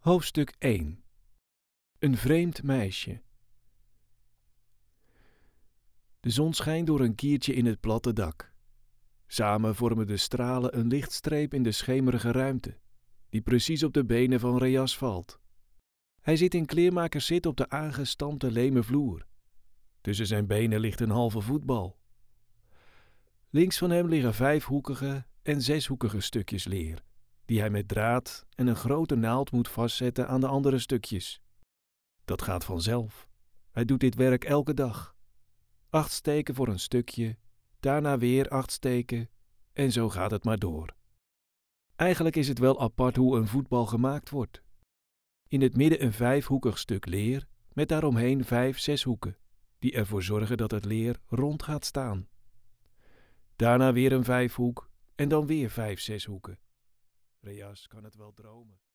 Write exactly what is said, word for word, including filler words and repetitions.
Hoofdstuk één. Een vreemd meisje. De zon schijnt door een kiertje in het platte dak. Samen vormen de stralen een lichtstreep in de schemerige ruimte, die precies op de benen van Rejas valt. Hij zit in kleermakerszit op de aangestampte leme vloer. Tussen zijn benen ligt een halve voetbal. Links van hem liggen vijfhoekige en zeshoekige stukjes leer, die hij met draad en een grote naald moet vastzetten aan de andere stukjes. Dat gaat vanzelf. Hij doet dit werk elke dag. Acht steken voor een stukje, daarna weer acht steken en zo gaat het maar door. Eigenlijk is het wel apart hoe een voetbal gemaakt wordt. In het midden een vijfhoekig stuk leer met daaromheen vijf zeshoeken, die ervoor zorgen dat het leer rond gaat staan. Daarna weer een vijfhoek en dan weer vijf zeshoeken. Rejas kan het wel dromen.